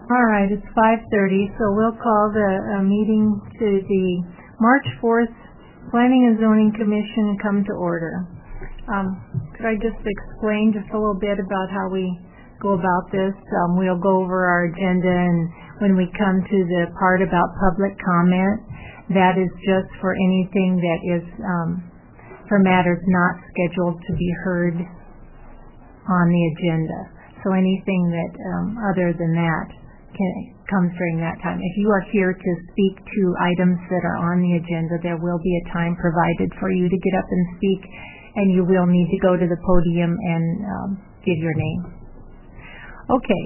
All right, it's 5:30, so we'll call the meeting to the March 4th Planning and Zoning Commission come to order. Could I just explain just a little bit about how we go about this? We'll go over our agenda, and when we come to the part about public comment, that is just for anything that is for matters not scheduled to be heard on the agenda. So anything that other than that comes during that time. If you are here to speak to items that are on the agenda, there will be a time provided for you to get up and speak, and you will need to go to the podium and give your name. Okay.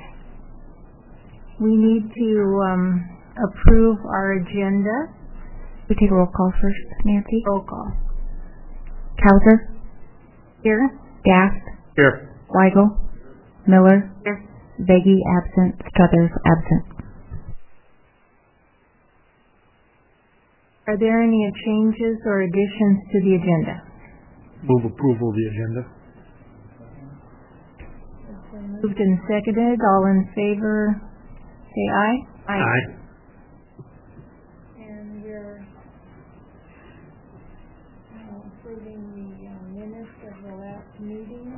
We need to approve our agenda. We take a roll call first, Nancy. Roll call. Kauser. Here. Gass. Here. Weigel. Miller. Here. Beggy absent. Struthers absent. Are there any changes or additions to the agenda? Move approval of the agenda. Moved and seconded. All in favor, say aye. Aye. And you're approving the minutes of the last meeting.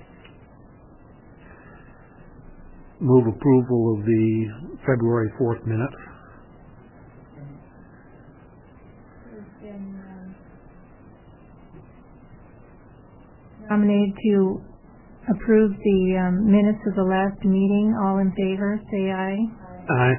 Move approval of the February 4th minutes. Has been nominated to approve the minutes of the last meeting. All in favor, say aye. Aye.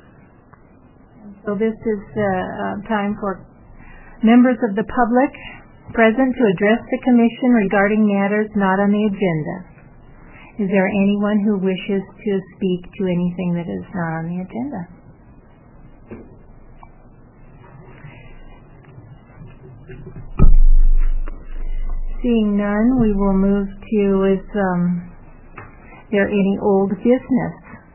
So this is the time for members of the public present to address the commission regarding matters not on the agenda. Is there anyone who wishes to speak to anything that is not on the agenda? Seeing none, we will move to, is there any old business?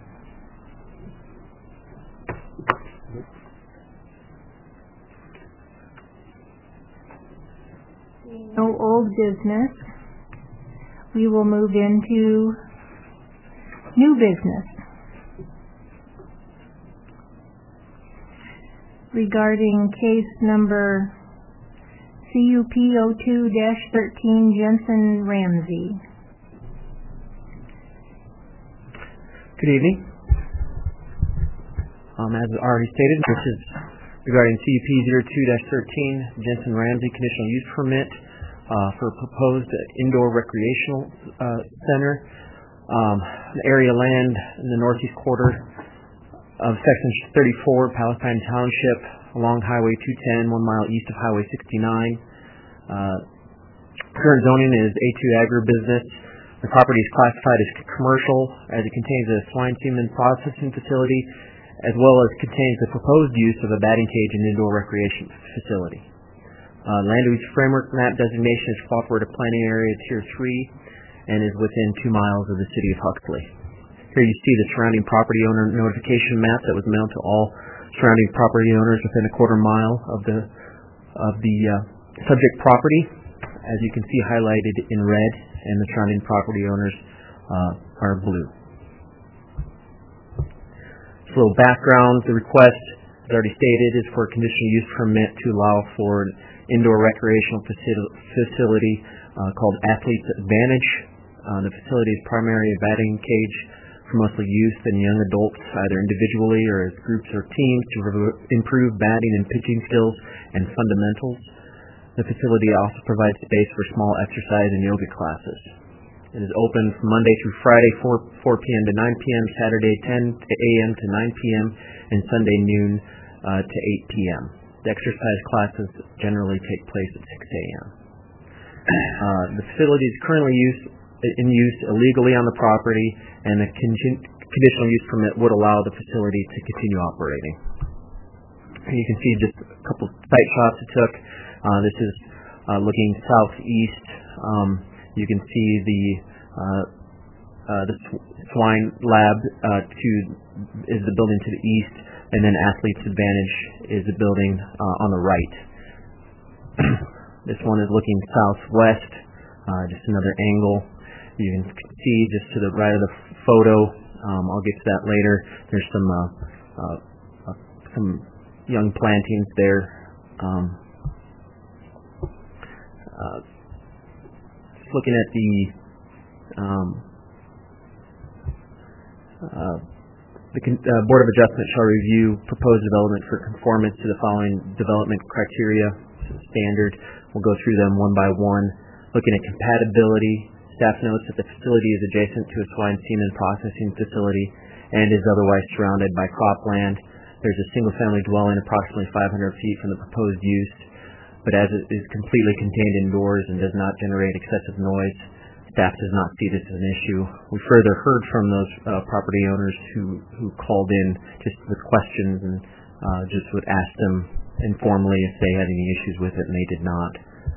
Seeing no old business, we will move into new business. Regarding case number CUP 02-13 Jensen Ramsey. Good evening. As already stated, this is regarding CUP 02-13 Jensen Ramsey conditional use permit for proposed indoor recreational center, an area land in the northeast quarter of Section 34, Palestine Township, along Highway 210, 1 mile east of Highway 69. Current zoning is A2 agribusiness. The property is classified as commercial, as it contains a swine semen processing facility, as well as contains the proposed use of a batting cage and indoor recreation facility. Land use framework map designation is cooperative planning area tier 3 and is within 2 miles of the city of Huxley. Here you see the surrounding property owner notification map that was mailed to all surrounding property owners within a quarter mile of the subject property. As you can see highlighted in red, and the surrounding property owners are blue. So a little background, the request, as already stated, is for a conditional use permit to allow for an indoor recreational facility called Athletes Advantage. The facility's primary batting cage for mostly youth and young adults, either individually or as groups or teams, to improve batting and pitching skills and fundamentals. The facility also provides space for small exercise and yoga classes. It is open from Monday through Friday, 4 p.m. to 9 p.m., Saturday 10 a.m. to 9 p.m., and Sunday noon to 8 p.m. The exercise classes generally take place at 6 a.m. The facility is currently in use illegally on the property, and a conditional use permit would allow the facility to continue operating. And you can see just a couple site shots it took. This is looking southeast. You can see the swine lab is the building to the east, and then Athletes Advantage is the building on the right. This one is looking southwest, just another angle. You can see just to the right of the photo I'll get to that later. There's some young plantings there. Looking at the Board of Adjustment shall review proposed development for conformance to the following development criteria standard. We'll go through them one by one. Looking at compatibility, staff notes that the facility is adjacent to a swine semen processing facility and is otherwise surrounded by cropland. There's a single-family dwelling approximately 500 feet from the proposed use, but as it is completely contained indoors and does not generate excessive noise, staff does not see this as an issue. We further heard from those property owners who called in just with questions and just would ask them informally if they had any issues with it, and they did not.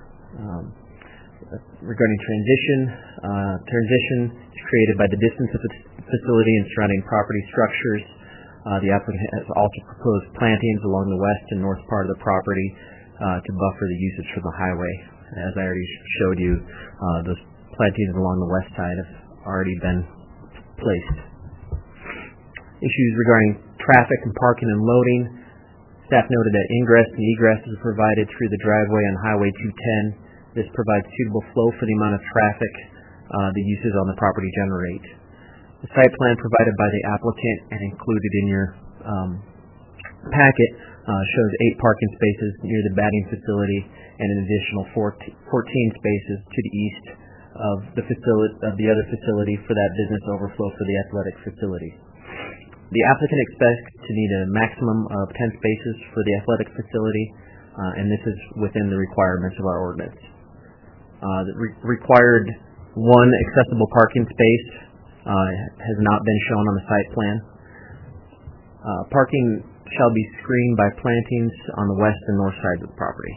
Regarding transition is created by the distance of the facility and surrounding property structures. The applicant has also proposed plantings along the west and north part of the property to buffer the usage from the highway. As I already showed you, those plantings along the west side have already been placed. Issues regarding traffic and parking and loading. Staff noted that ingress and egress is provided through the driveway on Highway 210. This provides suitable flow for the amount of traffic the uses on the property generate. The site plan provided by the applicant and included in your packet shows 8 parking spaces near the batting facility and an additional 14 spaces to the east of the other facility for that business overflow for the athletic facility. The applicant expects to need a maximum of 10 spaces for the athletic facility, and this is within the requirements of our ordinance. The required 1 accessible parking space has not been shown on the site plan. Parking shall be screened by plantings on the west and north sides of the property.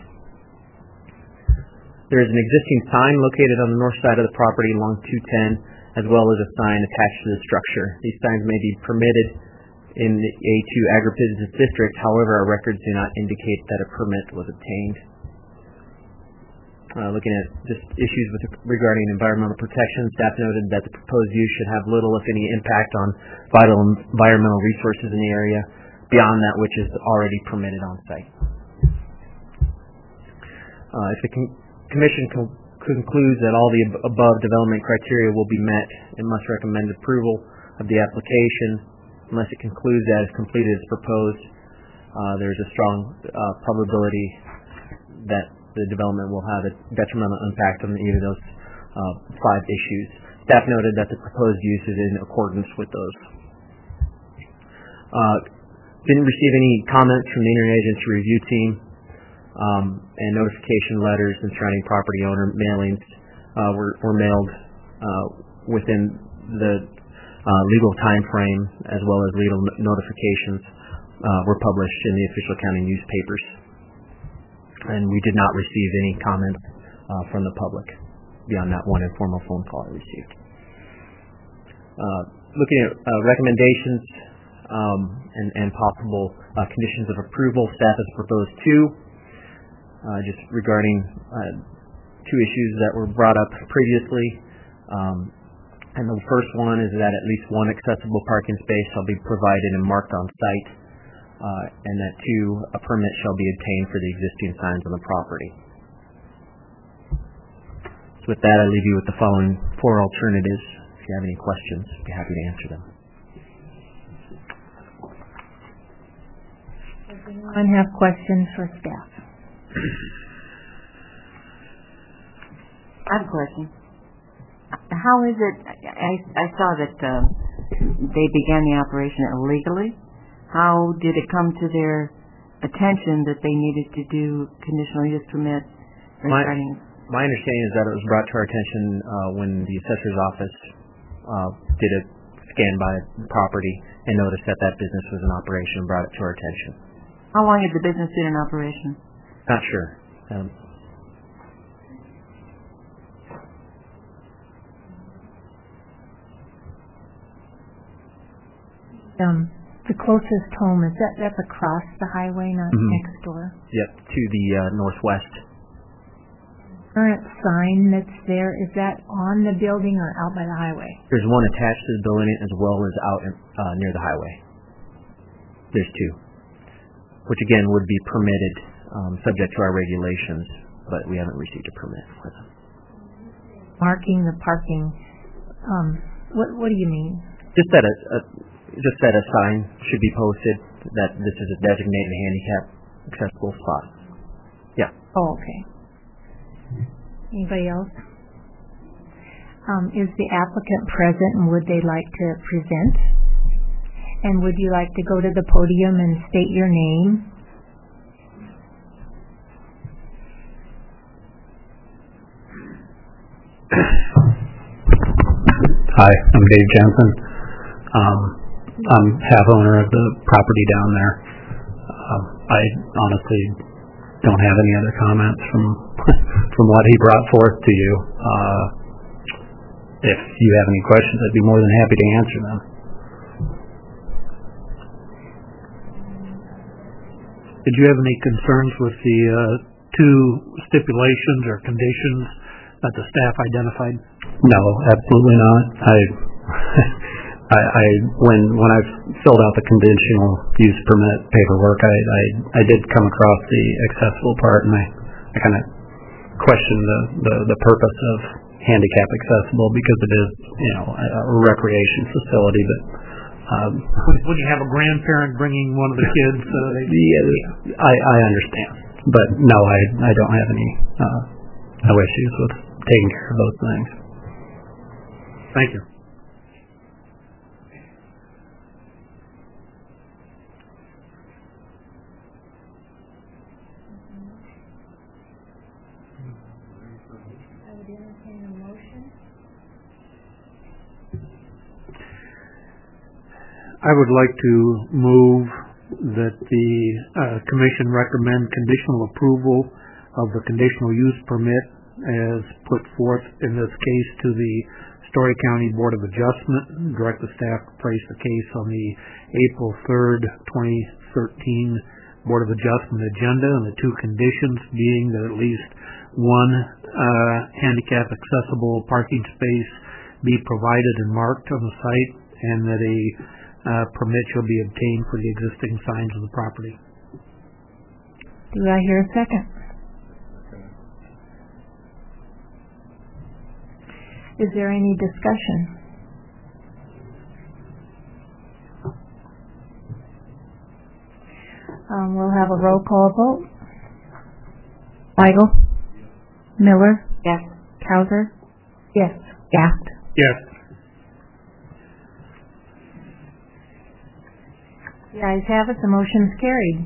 There is an existing sign located on the north side of the property along 210, as well as a sign attached to the structure. These signs may be permitted in the A2 agribusiness district. However, our records do not indicate that a permit was obtained. Looking at just issues regarding environmental protection, staff noted that the proposed use should have little, if any, impact on vital environmental resources in the area beyond that which is already permitted on site. If the Commission concludes that all the above development criteria will be met, it must recommend approval of the application. Unless it concludes that it's completed as proposed, there's a strong probability that the development will have a detrimental impact on either of those 5 issues. Staff noted that the proposed use is in accordance with those. Didn't receive any comments from the interagency review team, and notification letters and surrounding property owner mailings were mailed within the legal time frame, as well as legal notifications were published in the official county newspapers. And we did not receive any comments from the public beyond that one informal phone call I received. Looking at recommendations and possible conditions of approval, staff has proposed 2, just regarding 2 issues that were brought up previously. And the first one is that at least 1 accessible parking space shall be provided and marked on site, and that 2, a permit shall be obtained for the existing signs on the property. So with that, I leave you with the following 4 alternatives. If you have any questions, I'd be happy to answer them. Does anyone have questions for staff? I have a question. How is it, I saw that they began the operation illegally. How did it come to their attention that they needed to do conditional use permit regarding? My understanding is that it was brought to our attention when the assessor's office did a scan by the property and noticed that that business was in operation and brought it to our attention. How long had the business been in operation? Not sure. The closest home, that's across the highway, not next door? Yep, to the northwest. current sign that's there, is that on the building or out by the highway? There's one attached to the building as well as out near the highway. There's two, which again would be permitted, subject to our regulations, but we haven't received a permit for them. Marking the parking, what do you mean? Just that a sign should be posted that this is a designated handicap accessible spot. Yeah. Oh, okay. Anybody else? Is the applicant present and would they like to present? And would you like to go to the podium and state your name? Hi, I'm Dave Jensen. I'm half owner of the property down there. I honestly don't have any other comments from what he brought forth to you. If you have any questions, I'd be more than happy to answer them. Did you have any concerns with the two stipulations or conditions that the staff identified? No, absolutely not. When I filled out the conditional use permit paperwork, I did come across the accessible part, and I kind of questioned the purpose of handicap accessible because it is, a recreation facility. But would you have a grandparent bringing one of the kids? I understand, but no, I don't have any no issues with taking care of those things. Thank you. I would entertain a motion. I would like to move that the Commission recommend conditional approval of the conditional use permit as put forth in this case to the Story County Board of Adjustment. Direct the staff to place the case on the April 3rd, 2013 Board of Adjustment agenda, and the two conditions being that at least one handicap accessible parking space be provided and marked on the site, and that a permit shall be obtained for the existing signs of the property. Do I hear a second? Is there any discussion? We'll have a roll call vote. Weigel? Miller? Yes. Cowser? Yes. Gaft? Yes. The ayes have it, the motion's carried.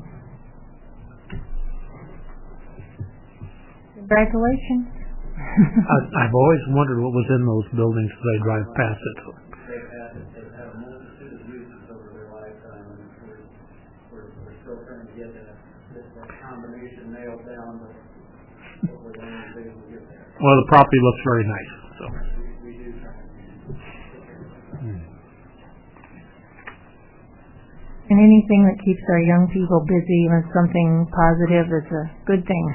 Congratulations. I've always wondered what was in those buildings as I drive past it. They've had a multitude of uses over their lifetime, and we're still trying to get that combination nailed down, but hopefully one of these days we'll get there. Well, the property looks very nice. So. We do try. And anything that keeps our young people busy with something positive is a good thing.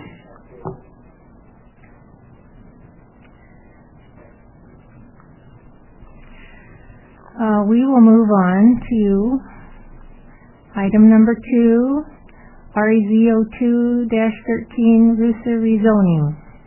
We will move on to item number 2, REZ02-13 Rooster rezoning.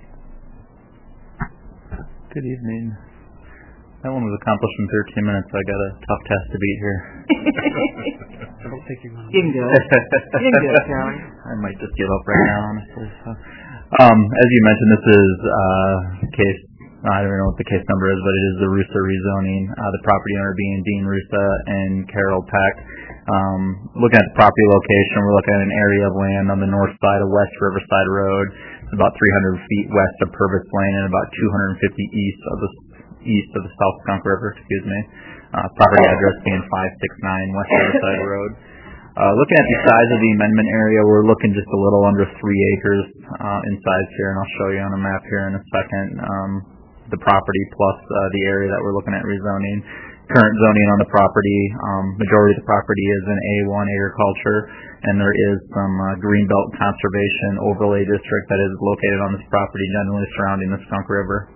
Good evening. That one was accomplished in 13 minutes. I got a tough test to beat here. I don't think you're going to. You can do it. You can do it, Charlie. I might just give up right now, honestly. So, as you mentioned, this is case. I don't know what the case number is, but it is the Rusa rezoning. The property owner being Dean Rusa and Carol Peck. Looking at the property location, we're looking at an area of land on the north side of West Riverside Road. It's about 300 feet west of Purvis Lane and about 250 east of the South Skunk River. Property address being 569 West Riverside Road. Looking at the size of the amendment area, we're looking just a little under 3 acres in size here, and I'll show you on a map here in a second. The property plus the area that we're looking at rezoning current zoning on the property. Majority of the property is in A1 agriculture, and there is some greenbelt conservation overlay district that is located on this property, generally surrounding the Skunk River.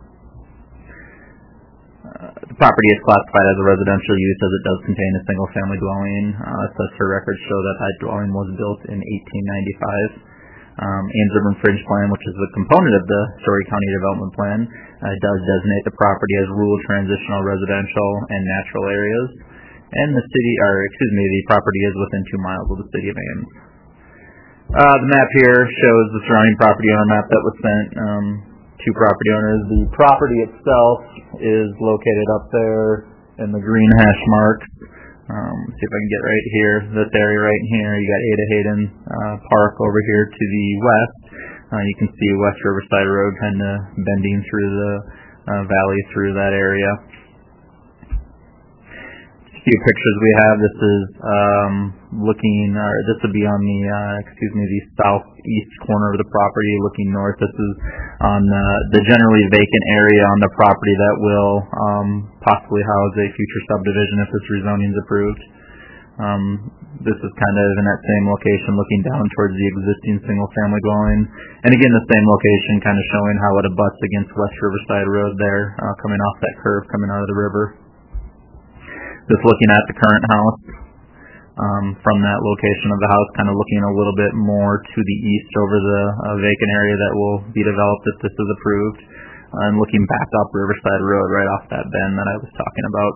The property is classified as a residential use as it does contain a single-family dwelling. Assessor records show that that dwelling was built in 1895. Ames Urban Fringe Plan, which is a component of the Story County Development Plan, does designate the property as rural transitional residential and natural areas. And the property is within 2 miles of the city of Ames. The map here shows the surrounding property owner map that was sent to property owners. The property itself is located up there in the green hash marks. See if I can get right here, this area right here. You got Ada Hayden Park over here to the west. You can see West Riverside Road kind of bending through the valley through that area. A few pictures we have. This is this would be on the southeast corner of the property looking north. This is on the generally vacant area on the property that will possibly house a future subdivision if this rezoning is approved. This is kind of in that same location looking down towards the existing single family dwelling. And again, the same location kind of showing how it abuts against West Riverside Road there, coming off that curve coming out of the river. Just looking at the current house from that location of the house, kind of looking a little bit more to the east over the vacant area that will be developed if this is approved, and looking back up Riverside Road right off that bend that I was talking about.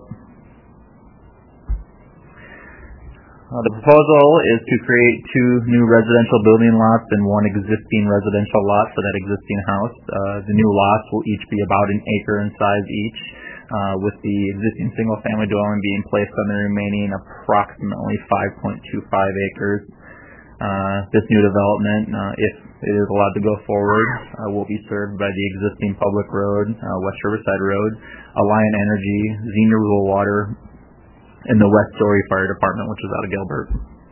The proposal is to create 2 new residential building lots and 1 existing residential lot for that existing house. The new lots will each be about 1 acre in size each, with the existing single-family dwelling being placed on the remaining approximately 5.25 acres. This new development, if it is allowed to go forward, will be served by the existing public road, West Riverside Road, Alliant Energy, Xenia Rural Water, and the West Story Fire Department, which is out of Gilbert.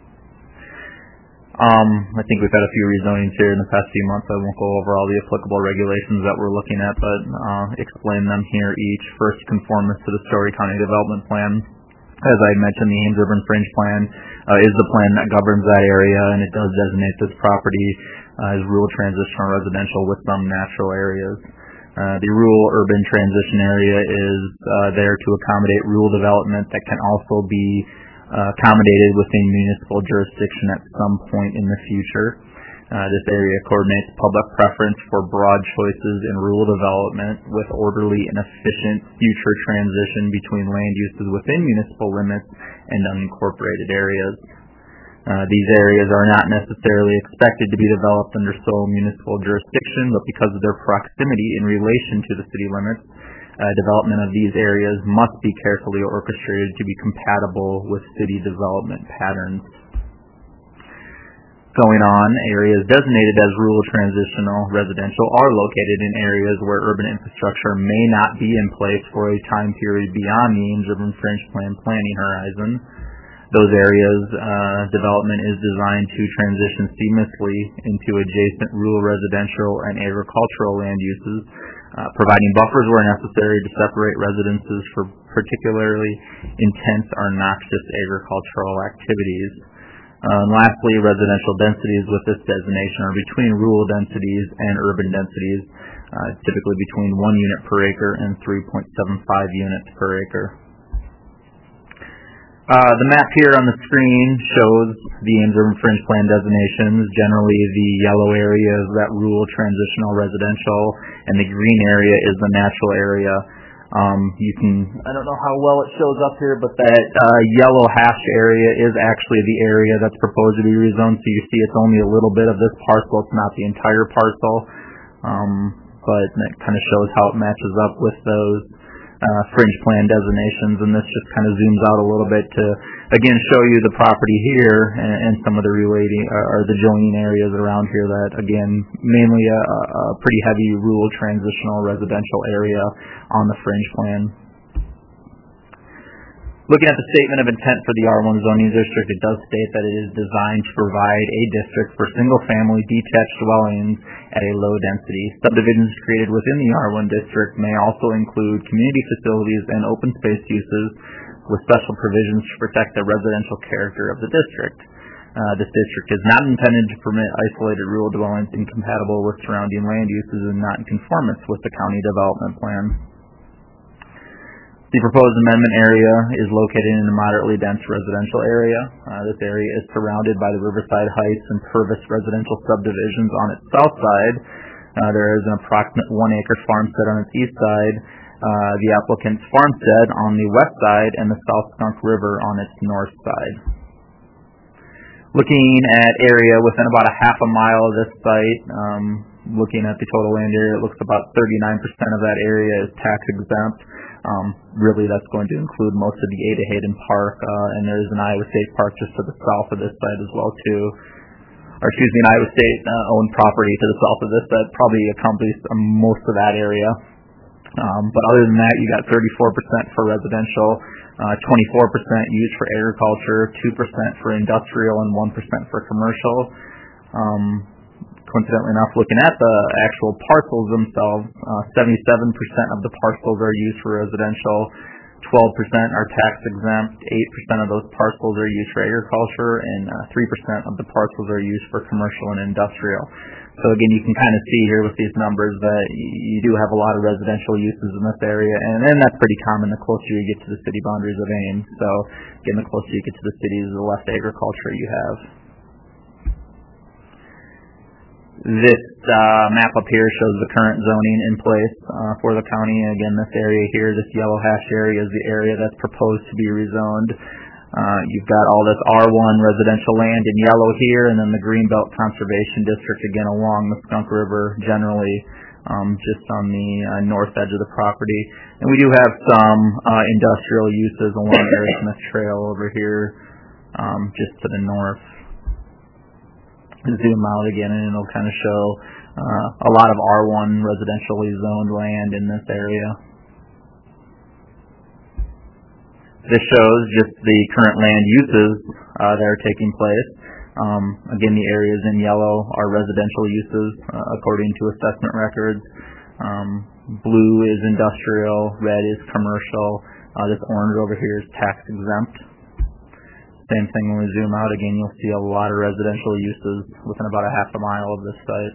I think we've had a few rezonings here in the past few months. I won't go over all the applicable regulations that we're looking at, but explain them here each. First, conformance to the Story County Development Plan. As I mentioned, the Ames Urban Fringe Plan is the plan that governs that area, and it does designate this property as rural transitional residential with some natural areas. The rural urban transition area is there to accommodate rural development that can also be accommodated within municipal jurisdiction at some point in the future. This area coordinates public preference for broad choices in rural development with orderly and efficient future transition between land uses within municipal limits and unincorporated areas. These areas are not necessarily expected to be developed under sole municipal jurisdiction, but because of their proximity in relation to the city limits, development of these areas must be carefully orchestrated to be compatible with city development patterns. Going on, areas designated as rural transitional residential are located in areas where urban infrastructure may not be in place for a time period beyond the Ames Urban Fringe Plan planning horizon. Those areas, development is designed to transition seamlessly into adjacent rural residential and agricultural land uses, providing buffers where necessary to separate residences for particularly intense or noxious agricultural activities. And lastly, residential densities with this designation are between rural densities and urban densities, typically between 1 unit per acre and 3.75 units per acre. The map here on the screen shows the Ames Urban Fringe Plan designations. Generally, the yellow area is that rural transitional residential, and the green area is the natural area. I don't know how well it shows up here, but that yellow hashed area is actually the area that's proposed to be rezoned. So you see it's only a little bit of this parcel. It's not the entire parcel, but that kind of shows how it matches up with those fringe plan designations, and this just kind of zooms out a little bit to again show you the property here and some of the relating or the joining areas around here that again mainly a pretty heavy rural transitional residential area on the fringe plan. Looking at the statement of intent for the R1 zoning district, it does state that it is designed to provide a district for single-family detached dwellings at a low density. Subdivisions created within the R1 district may also include community facilities and open space uses with special provisions to protect the residential character of the district. This district is not intended to permit isolated rural dwellings incompatible with surrounding land uses and not in conformance with the county development plan. The proposed amendment area is located in a moderately dense residential area. This area is surrounded by the Riverside Heights and Purvis residential subdivisions on its south side. There is an approximate 1-acre farmstead on its east side, the applicant's farmstead on the west side, and the South Skunk River on its north side. Looking at area within about a half a mile of this site, looking at the total land area, it looks about 39% of that area is tax exempt. Really, that's going to include most of the Ada Hayden Park, and there's an Iowa State Park just to the south of this site as well, too. An Iowa State owned property to the south of this that probably accomplishes most of that area. But other than that, you got 34% for residential, 24% used for agriculture, 2% for industrial, and 1% for commercial. Coincidentally enough, looking at the actual parcels themselves, 77% of the parcels are used for residential, 12% are tax exempt, 8% of those parcels are used for agriculture, and 3% of the parcels are used for commercial and industrial. So again, you can kind of see here with these numbers that you do have a lot of residential uses in this area, and that's pretty common the closer you get to the city boundaries of Ames. So again, the closer you get to the cities, the less agriculture you have. This map up here shows the current zoning in place for the county. Again, this area here, this yellow hash area, is the area that's proposed to be rezoned. You've got all this R1 residential land in yellow here, and then the Greenbelt Conservation District again along the Skunk River, generally just on the north edge of the property. And we do have some industrial uses along Eric Smith Trail over here, just to the north. Zoom out again, and it'll kind of show a lot of R1 residentially zoned land in this area. This shows just the current land uses that are taking place. Again, the areas in yellow are residential uses according to assessment records. Blue is industrial, red is commercial. This orange over here is tax exempt. Same thing when we zoom out again, you'll see a lot of residential uses within about a half a mile of this site.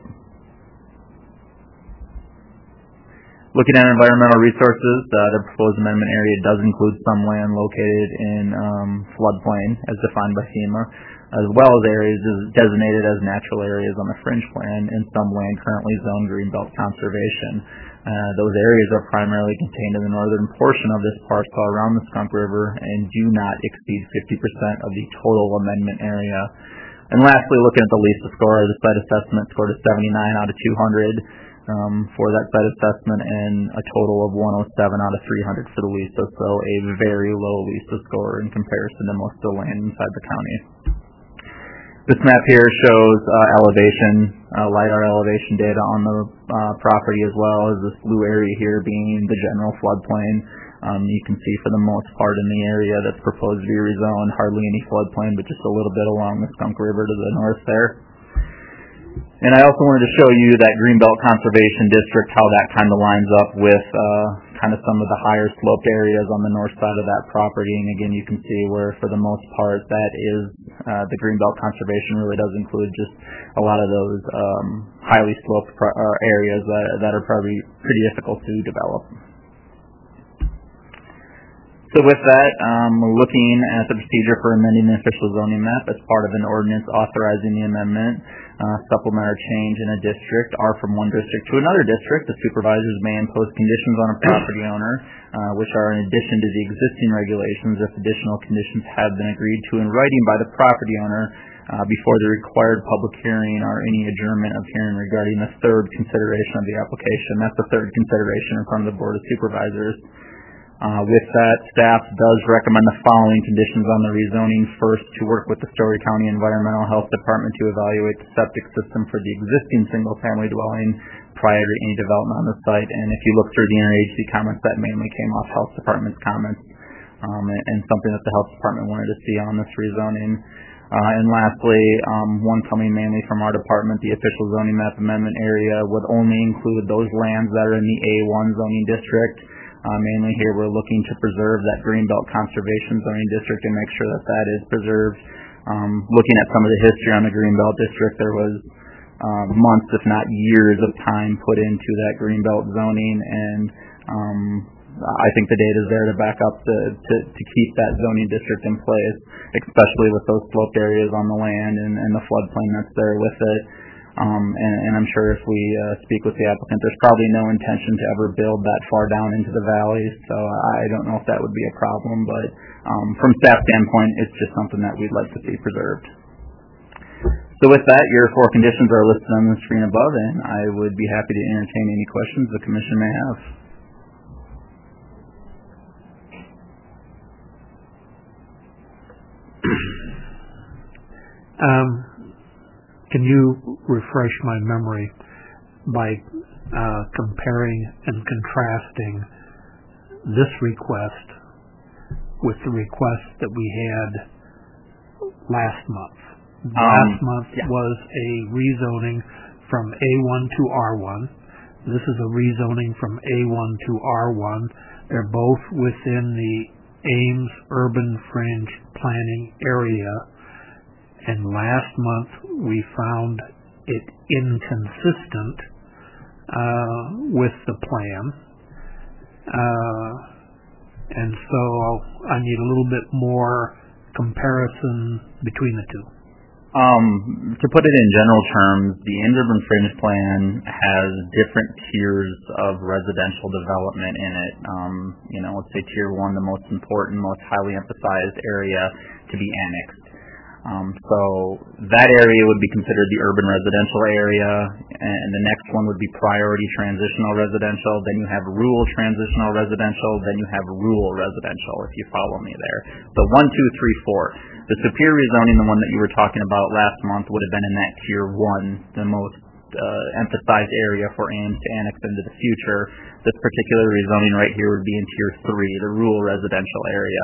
Looking at environmental resources, the proposed amendment area does include some land located in floodplain as defined by FEMA, as well as areas designated as natural areas on the fringe plan and some land currently zoned Greenbelt Conservation. Those areas are primarily contained in the northern portion of this parcel around the Skunk River and do not exceed 50% of the total amendment area. And lastly, looking at the LISA score, the site assessment scored a 79 out of 200 for that site assessment and a total of 107 out of 300 for the LISA, so a very low LISA score in comparison to most of the land inside the county. This map here shows LiDAR elevation data on the property, as well as this blue area here being the general floodplain. You can see for the most part in the area that's proposed to be rezoned, hardly any floodplain, but just a little bit along the Skunk River to the north there. And I also wanted to show you that Greenbelt Conservation District, how that kind of lines up with kind of some of the higher sloped areas on the north side of that property. And again, you can see where for the most part that is the Greenbelt Conservation really does include just a lot of those highly sloped areas that are probably pretty difficult to develop. So with that, looking at the procedure for amending the official zoning map as part of an ordinance authorizing the amendment, supplement or change in a district are from one district to another district. The supervisors may impose conditions on a property owner, which are in addition to the existing regulations if additional conditions have been agreed to in writing by the property owner before the required public hearing or any adjournment of hearing regarding the third consideration of the application. That's the third consideration in front of the Board of Supervisors. With that, staff does recommend the following conditions on the rezoning. First, to work with the Story County Environmental Health Department to evaluate the septic system for the existing single-family dwelling prior to any development on the site. And if you look through the interagency comments, that mainly came off Health Department's comments and something that the Health Department wanted to see on this rezoning. And lastly, one coming mainly from our department, the official zoning map amendment area would only include those lands that are in the A1 zoning district. Mainly here we're looking to preserve that Greenbelt Conservation Zoning District and make sure that that is preserved. Looking at some of the history on the Greenbelt District, there was months, if not years, of time put into that Greenbelt zoning, and I think the data is there to back up to keep that zoning district in place, especially with those sloped areas on the land and the floodplain that's there with it. And I'm sure if we speak with the applicant, there's probably no intention to ever build that far down into the valley, so I don't know if that would be a problem, but from staff standpoint, it's just something that we'd like to see preserved. So with that, your 4 conditions are listed on the screen above, and I would be happy to entertain any questions the commission may have. Can you refresh my memory by comparing and contrasting this request with the request that we had last month? Last month was a rezoning from A1 to R1. This is a rezoning from A1 to R1. They're both within the Ames Urban Fringe Planning area. And last month we found it inconsistent with the plan. And so I need a little bit more comparison between the two. To put it in general terms, the Ames Urban Fringe Plan has different tiers of residential development in it. Let's say Tier 1, the most important, most highly emphasized area to be annexed. So that area would be considered the urban residential area, and the next one would be priority transitional residential. Then you have rural transitional residential. Then you have rural residential, if you follow me there. So 1, 2, 3, 4. The Superior zoning, the one that you were talking about last month, would have been in that Tier 1, the most emphasized area for Ames to annex into the future. This particular rezoning right here would be in Tier 3, the rural residential area.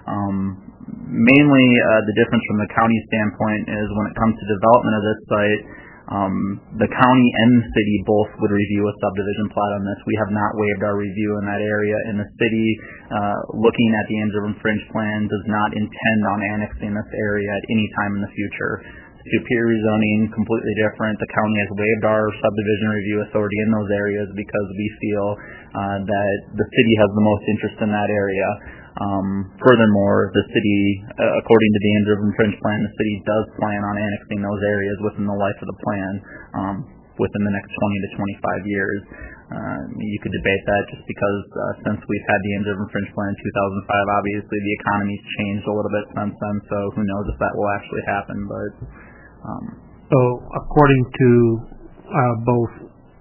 Mainly, the difference from the county standpoint is when it comes to development of this site, the county and the city both would review a subdivision plat on this. We have not waived our review in that area, and the city, looking at the Ames Urban Fringe Plan, does not intend on annexing this area at any time in the future. Superior zoning, completely different. The county has waived our subdivision review authority in those areas because we feel that the city has the most interest in that area. Furthermore, the city, according to the Ames Urban Fringe Plan, the city does plan on annexing those areas within the life of the plan, within the next 20 to 25 years. You could debate that just because since we've had the Ames Urban Fringe Plan in 2005, obviously the economy's changed a little bit since then, so who knows if that will actually happen. But so according to both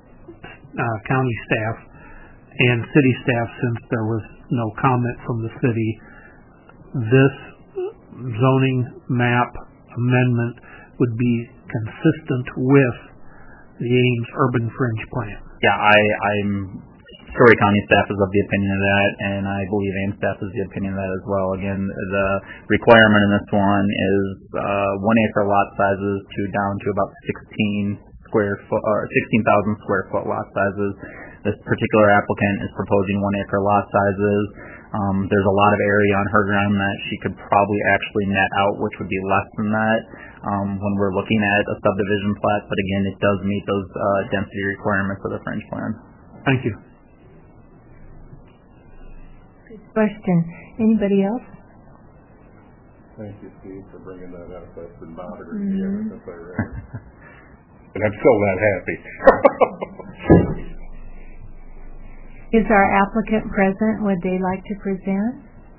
county staff and city staff, since there was no comment from the city, this zoning map amendment would be consistent with the Ames Urban Fringe Plan. Yeah, I'm Story County staff is of the opinion of that, and I believe Ames staff is the opinion of that as well. Again, the requirement in this one is 1 acre lot sizes down to about 16,000 square foot lot sizes. This particular applicant is proposing 1 acre lot sizes. There's a lot of area on her ground that she could probably actually net out, which would be less than that when we're looking at a subdivision plat. But again, it does meet those density requirements of the Fringe Plan. Thank you. Good question. Anybody else? Thank you, Steve, for bringing that up. That's been bothering me ever since I read it. And I'm still not happy. Is our applicant present? Would they like to present?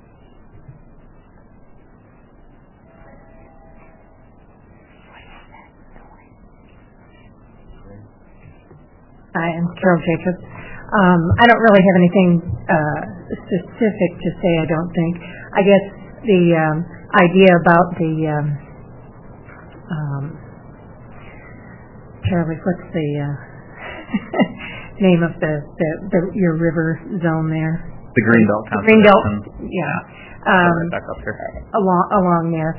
Hi, I'm Carol Jacobs. I don't really have anything specific to say, I don't think. I guess the idea about the Charlie, what's the name of your river zone there? The Greenbelt. Greenbelt, yeah. Back up here. Along there.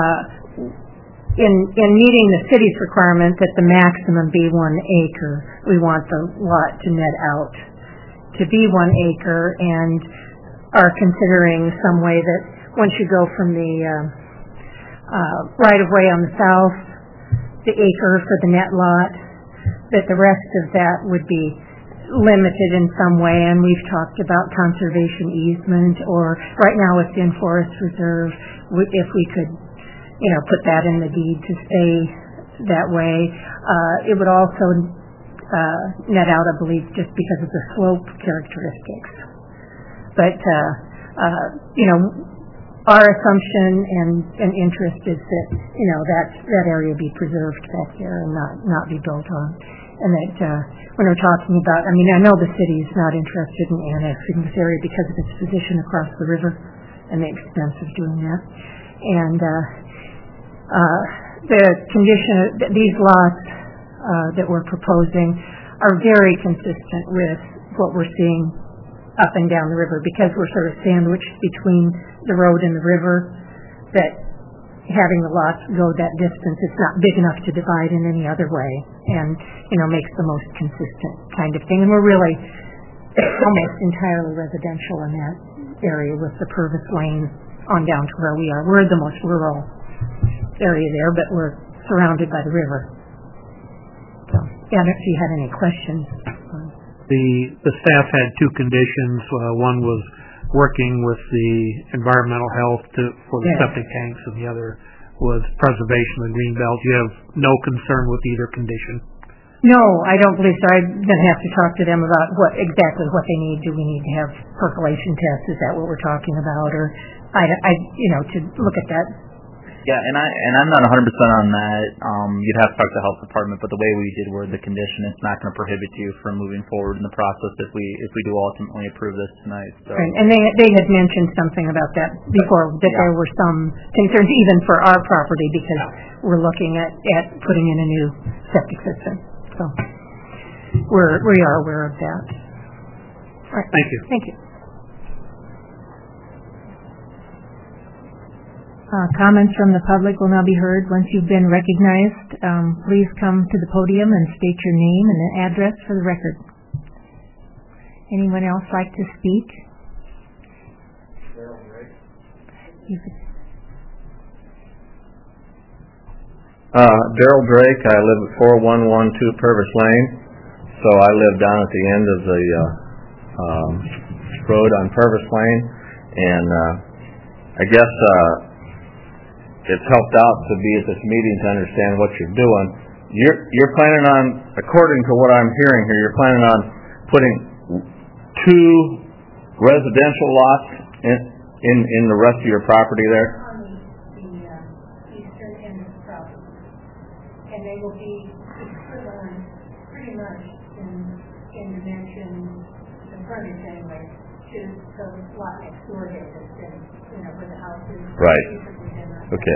In meeting the city's requirement that the maximum be 1 acre, we want the lot to net out to be 1 acre and are considering some way that once you go from the right-of-way on the south, the acre for the net lot, that the rest of that would be limited in some way, and we've talked about conservation easement, or right now it's in forest reserve, if we could, put that in the deed to stay that way. It would also net out, I believe, just because of the slope characteristics. But, our assumption and interest is that, that area be preserved back there and not be built on. And that when we're talking about, I know the city is not interested in annexing this area because of its position across the river and the expense of doing that. And the condition, these lots that we're proposing are very consistent with what we're seeing up and down the river, because we're sort of sandwiched between the road and the river, that having the lots go that distance, it's not big enough to divide in any other way, and makes the most consistent kind of thing. And we're really almost entirely residential in that area, with the Purvis Lane on down to where we are. We're the most rural area there, but we're surrounded by the river. So, yeah, if you had any questions. The staff had 2 conditions. One was working with the environmental health for the septic tanks, and the other was preservation of the green belt. You have no concern with either condition? No, I don't believe so. I'm going to have to talk to them about exactly what they need. Do we need to have percolation tests? Is that what we're talking about? Or to look at that. Yeah, and I'm not 100% on that. You'd have to talk to the health department, but the way we did word the condition, it's not going to prohibit you from moving forward in the process if we do ultimately approve this tonight. So. Right. And they had mentioned something about that before, that there were some concerns even for our property, because we're looking at putting in a new septic system. So we are aware of that. All right. Thank you. Thank you. Comments from the public will now be heard. Once you've been recognized, please come to the podium and state your name and an address for the record. Anyone else like to speak? Daryl Drake. Daryl Drake. I live at 4112 Purvis Lane. So I live down at the end of the road on Purvis Lane, and I guess it's helped out to be at this meeting to understand what you're doing. You're planning on, according to what I'm hearing here, you're planning on putting 2 residential lots in the rest of your property there? On the eastern end of the property. And they will be equivalent pretty much in dimension, the frontage anyway, to the lot next door here that's been, where the house is. Right. Okay.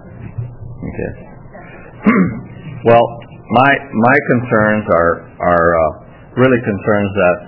Well, my concerns are really concerns that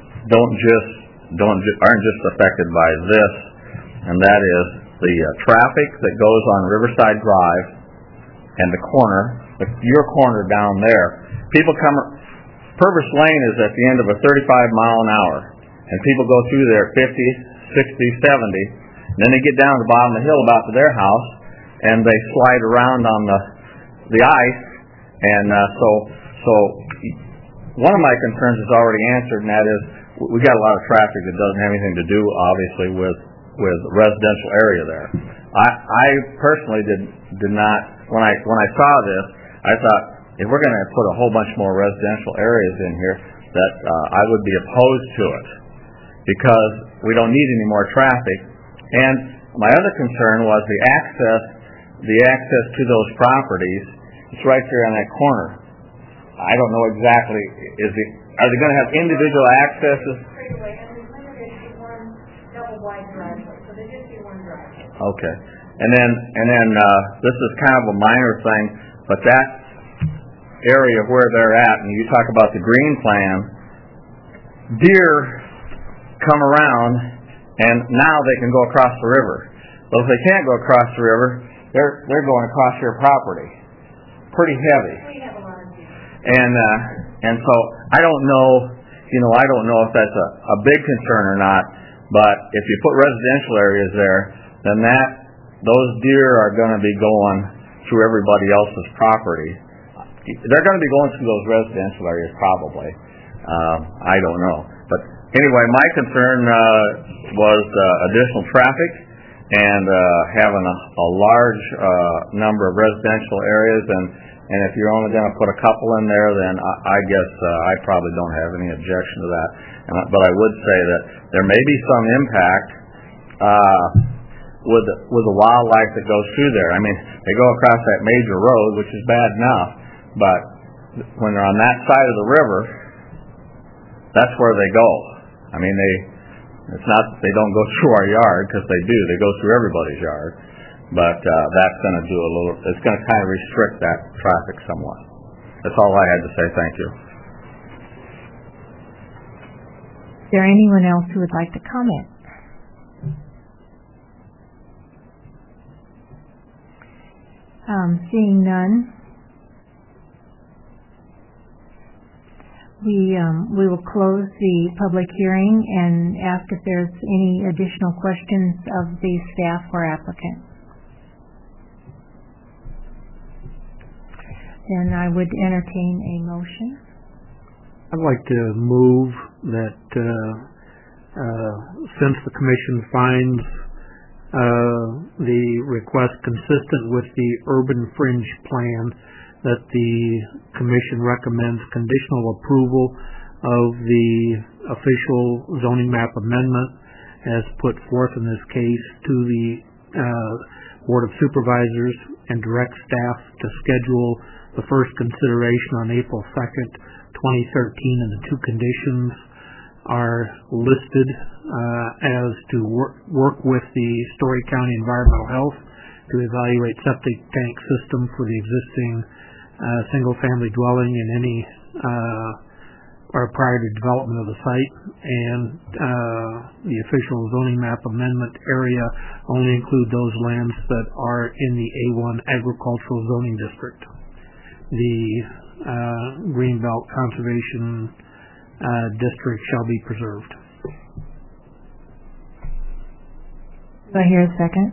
aren't just affected by this, and that is the traffic that goes on Riverside Drive and the corner, your corner down there. People Purvis Lane is at the end of a 35-mile-an-hour, and people go through there 50, 60, 70. And then they get down to the bottom of the hill about to their house, and they slide around on the ice. And so one of my concerns is already answered, and that is we got a lot of traffic that doesn't have anything to do, obviously, with the residential area there. I personally did not, when I saw this, I thought if we're going to put a whole bunch more residential areas in here, that I would be opposed to it, because we don't need any more traffic. And my other concern was the access to those properties. It's right there on that corner. I don't know exactly. Are they going to have individual accesses? Straightaway, and we limited to one double wide driveway, so there just be one driveway. Okay. And then this is kind of a minor thing, but that area where they're at, and you talk about the green plan, deer come around. And now they can go across the river. But if they can't go across the river, they're going across your property. Pretty heavy. We have a lot of deer. And so I don't know I don't know if that's a big concern or not, but if you put residential areas there, then those deer are going to be going through everybody else's property. They're going to be going through those residential areas probably. I don't know. But anyway, my concern was additional traffic and having a large number of residential areas, and if you're only going to put a couple in there, then I guess I probably don't have any objection to that. But I would say that there may be some impact with the wildlife that goes through there. I mean, they go across that major road, which is bad enough, but when they're on that side of the river, that's where they go. I mean, it's not that they don't go through our yard, because they do. They go through everybody's yard. But that's going to it's going to kind of restrict that traffic somewhat. That's all I had to say. Thank you. Is there anyone else who would like to comment? Seeing none, we will close the public hearing and ask if there's any additional questions of the staff or applicant. Then I would entertain a motion. I'd like to move that since the commission finds the request consistent with the urban fringe plan, that the commission recommends conditional approval of the official zoning map amendment as put forth in this case to the Board of Supervisors, and direct staff to schedule the first consideration on April 2nd, 2013, and the two conditions are listed as to work with the Story County Environmental Health to evaluate septic tank system for the existing single-family dwelling in any or prior to development of the site, and the official zoning map amendment area only include those lands that are in the A1 agricultural zoning district. The Greenbelt Conservation District shall be preserved. Do I hear a second?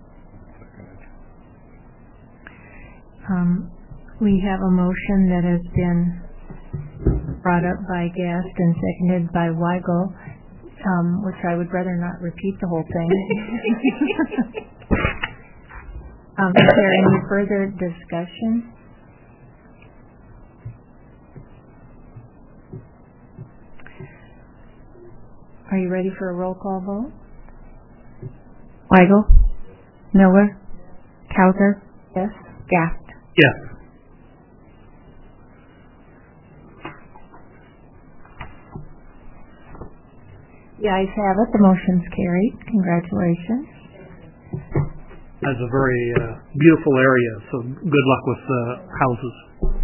We have a motion that has been brought up by Gast and seconded by Weigel, which I would rather not repeat the whole thing. Is there any further discussion? Are you ready for a roll call vote? Weigel? Miller? Kauser? Yes. Gast? Yes. The ayes have it. The motion's carried. Congratulations. That's a very beautiful area, so good luck with houses.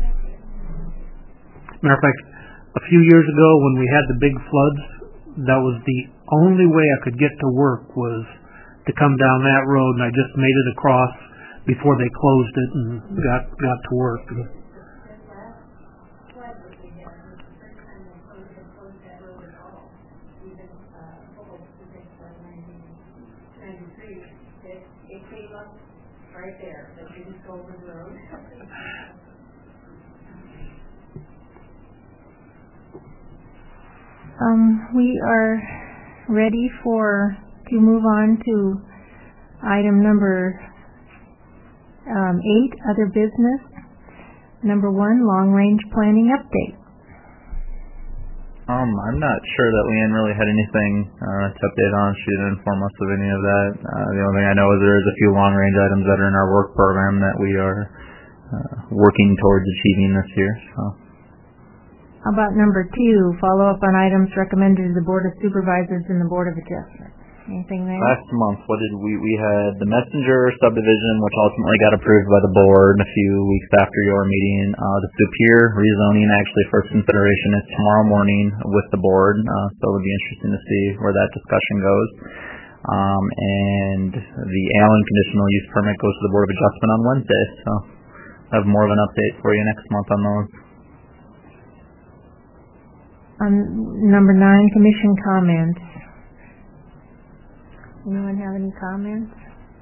Matter of fact, a few years ago when we had the big floods, that was the only way I could get to work was to come down that road, and I just made it across before they closed it and got to work. Right there, that didn't go over the road. We are ready to move on to item number 8, other business. Number 1, long-range planning update. I'm not sure that Leanne really had anything to update on. She didn't inform us of any of that. The only thing I know is there's a few long-range items that are in our work program that we are working towards achieving this year. So. How about number 2, follow up on items recommended to the Board of Supervisors and the Board of Adjustment? Anything there? Last month, what did we had the Messenger subdivision, which ultimately got approved by the board a few weeks after your meeting. The Superior rezoning, actually first consideration is tomorrow morning with the board, so it'll be interesting to see where that discussion goes. And the Allen conditional use permit goes to the Board of Adjustment on Wednesday, so I'll have more of an update for you next month on those. Number 9, commission comments. Anyone have any comments?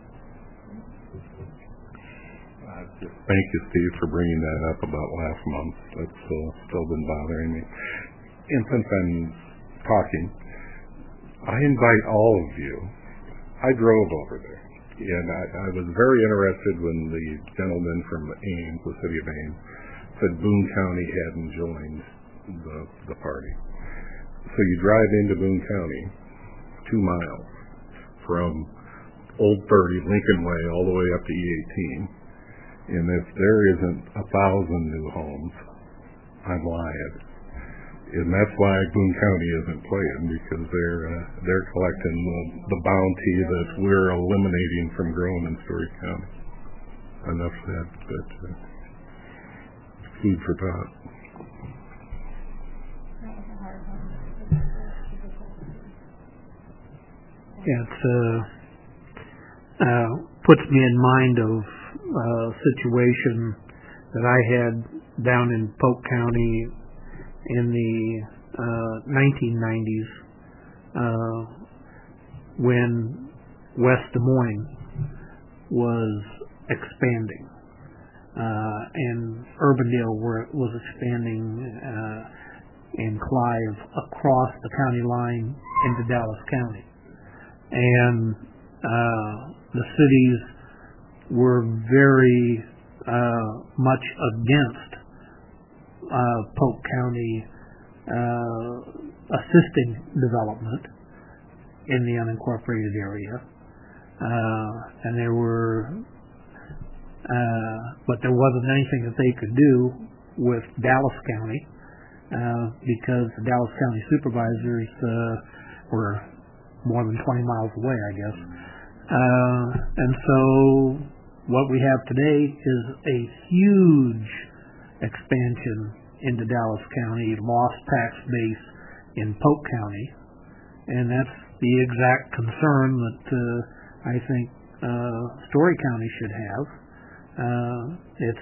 Thank you, Steve, for bringing that up about last month. That's still been bothering me. And since I'm talking, I invite all of you. I drove over there, and I was very interested when the gentleman from Ames, the city of Ames, said Boone County hadn't joined the party. So you drive into Boone County 2 miles from Old 30, Lincoln Way, all the way up to E18. And if there isn't 1,000 new homes, I'm lying. And that's why Boone County isn't playing, because they're collecting the bounty that we're eliminating from growing in Story County. Enough said, but food for thought. Yeah, it puts me in mind of a situation that I had down in Polk County in the 1990s when West Des Moines was expanding and Urbandale was expanding and Clive across the county line into Dallas County. And the cities were very much against Polk County assisting development in the unincorporated area. And there were, but there wasn't anything that they could do with Dallas County because the Dallas County supervisors were more than 20 miles away, I guess. And so what we have today is a huge expansion into Dallas County, lost tax base in Polk County, and that's the exact concern that I think Story County should have. It's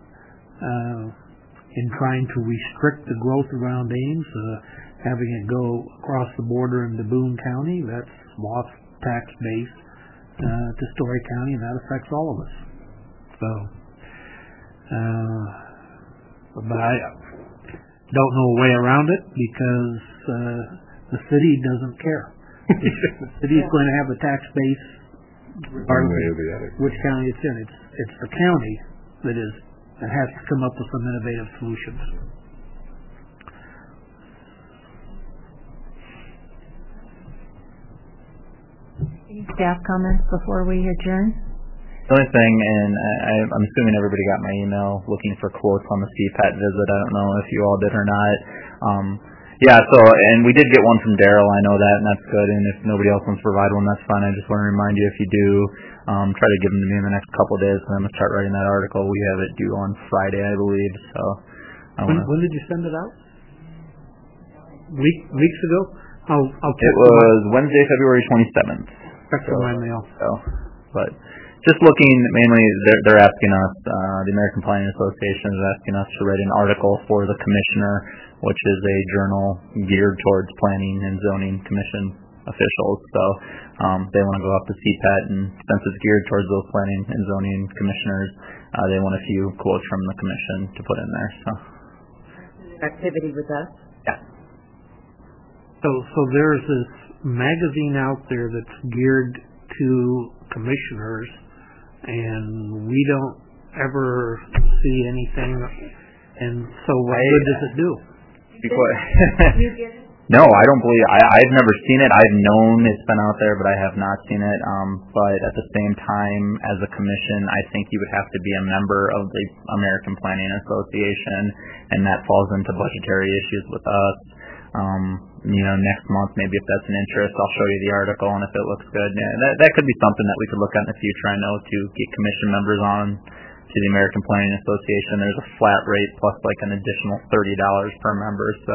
in trying to restrict the growth around Ames, having it go across the border into Boone County, that's lost tax base to Story County, and that affects all of us. So, but I don't know a way around it because the city doesn't care. The city is going to have a tax base regardless of which county it's in. It's the county that has to come up with some innovative solutions. Any staff comments before we adjourn? The only thing, and I'm assuming everybody got my email looking for quotes on the CPAT visit. I don't know if you all did or not. And we did get one from Daryl. I know that, and that's good. And if nobody else wants to provide one, that's fine. I just want to remind you, if you do, try to give them to me in the next couple of days, and I'm going to start writing that article. We have it due on Friday, I believe. So, when did you send it out? Weeks ago? I'll check. It was Wednesday, February 27th. Check my mail. But just looking, mainly, they're asking us, the American Planning Association is asking us to write an article for the Commissioner, which is a journal geared towards planning and zoning commission officials. So they want to go up to CPAT, and since it's geared towards those planning and zoning commissioners, they want a few quotes from the commission to put in there. So Activity with us? Yeah. So there's this magazine out there that's geared to commissioners, and we don't ever see anything. And so what good does it do? You get it? No, I don't believe. I've never seen it. I've known it's been out there, but I have not seen it. But at the same time, as a commission, I think you would have to be a member of the American Planning Association, and that falls into budgetary issues with us. Next month, maybe if that's an interest, I'll show you the article, and if it looks good, that could be something that we could look at in the future. I know to get commission members on to the American Planning Association, there's a flat rate plus like an additional $30 per member. So,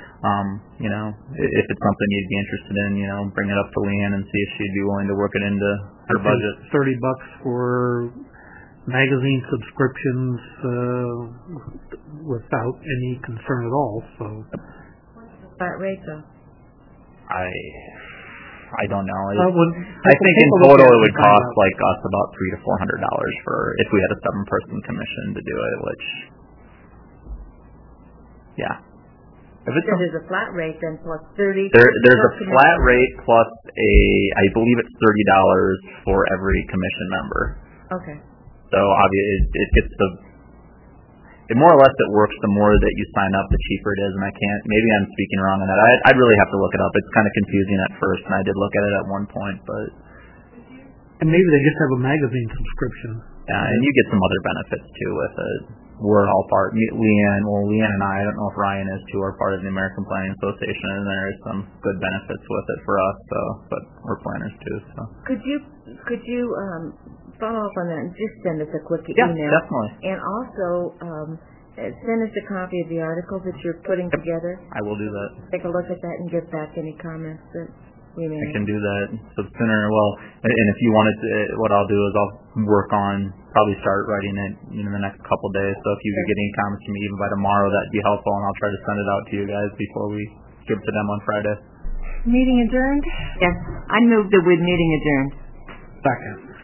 if it's something you'd be interested in, bring it up to Leanne and see if she'd be willing to work it into her budget. $30 for magazine subscriptions without any concern at all. So. flat rate though? I don't know. I think in total it would cost like us about $300 to $400 for if we had a 7-person commission to do it, which, yeah. If it's there's a flat rate then plus 30. There's a flat rate plus I believe it's $30 for every commission member. Okay. So obviously it gets it more or less it works. The more that you sign up, the cheaper it is. And maybe I'm speaking wrong on that. I'd really have to look it up. It's kind of confusing at first, and I did look at it at one point, but. And maybe they just have a magazine subscription. Yeah, and you get some other benefits too with it. We're all part. Leanne and I don't know if Ryan is too, are part of the American Planning Association, and there is some good benefits with it for us. So, but we're planners too. So. Could you follow up on that and just send us a quick email? Yeah, definitely. And also send us a copy of the article that you're putting together. I will do that. Take a look at that and give back any comments that we may. I can do that. So sooner, and if you wanted to, what I'll do is I'll work on, probably start writing it in the next couple days. So if you could get any comments from me even by tomorrow, that'd be helpful, and I'll try to send it out to you guys before we give it to them on Friday. Meeting adjourned? Yes, I moved the meeting adjourned. Second.